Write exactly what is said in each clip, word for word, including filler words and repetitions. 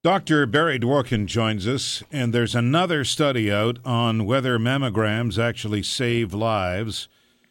Doctor Barry Dworkin joins us, and there's another study out on whether mammograms actually save lives.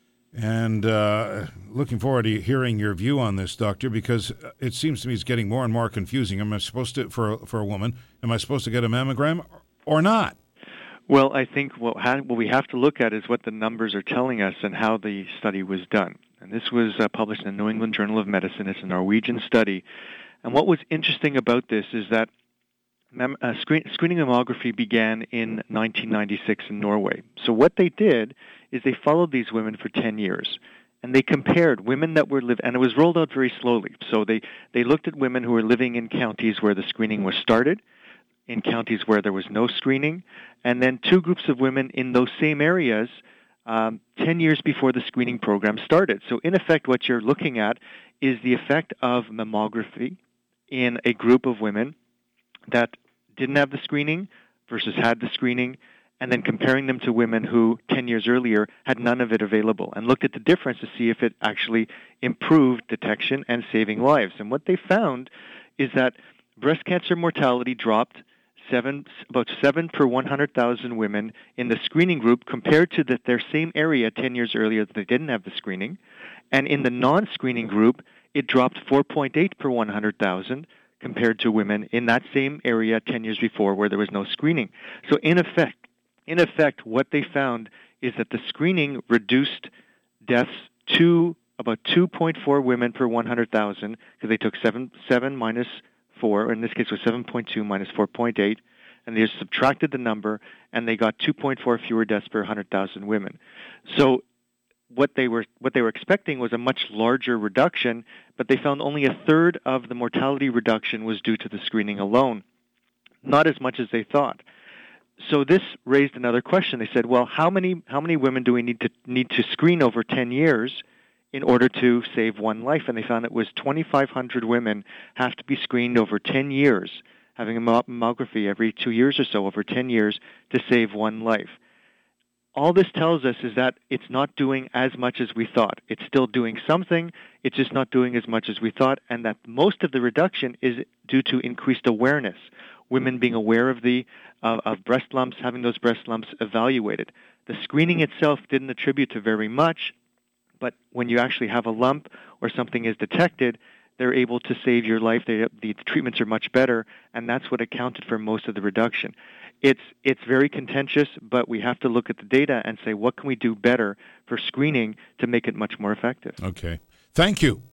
And uh, looking forward to hearing your view on this, Doctor, because it seems to me it's getting more and more confusing. Am I supposed to, for, for a woman, am I supposed to get a mammogram or not? Well, I think what, ha- what we have to look at is what the numbers are telling us and how the study was done. And this was uh, published in the New England Journal of Medicine. It's a Norwegian study. And what was interesting about this is that mem- uh, screen- screening mammography began in nineteen ninety-six in Norway. So what they did is they followed these women for ten years. And they compared women that were living, and it was rolled out very slowly. So they, they looked at women who were living in counties where the screening was started, in counties where there was no screening, and then two groups of women in those same areas um, ten years before the screening program started. So in effect, what you're looking at is the effect of mammography in a group of women that didn't have the screening versus had the screening, and then comparing them to women who ten years earlier had none of it available, and looked at the difference to see if it actually improved detection and saving lives. And what they found is that breast cancer mortality dropped seven, about seven per one hundred thousand women in the screening group compared to the, their same area ten years earlier that they didn't have the screening. And in the non-screening group, it dropped four point eight per one hundred thousand compared to women in that same area ten years before where there was no screening. So in effect, in effect, what they found is that the screening reduced deaths to about two point four women per one hundred thousand, because they took seven, seven minus four, in this case it was seven point two minus four point eight, and they just subtracted the number, and they got two point four fewer deaths per one hundred thousand women. So what they were what they were expecting was a much larger reduction, but they found only a third of the mortality reduction was due to the screening alone, not as much as they thought. So this raised another question. They said, well, how many how many women do we need to need to screen over ten years in order to save one life? And they found it was twenty-five hundred women have to be screened over ten years, having a mammography every two years or so over ten years to save one life. All this tells us is that it's not doing as much as we thought. It's still doing something, it's just not doing as much as we thought, and that most of the reduction is due to increased awareness. Women being aware of the uh, of breast lumps, having those breast lumps evaluated. The screening itself didn't attribute to very much, but when you actually have a lump or something is detected, they're able to save your life. They, the treatments are much better, and that's what accounted for most of the reduction. It's it's very contentious, but we have to look at the data and say, what can we do better for screening to make it much more effective? Okay. Thank you.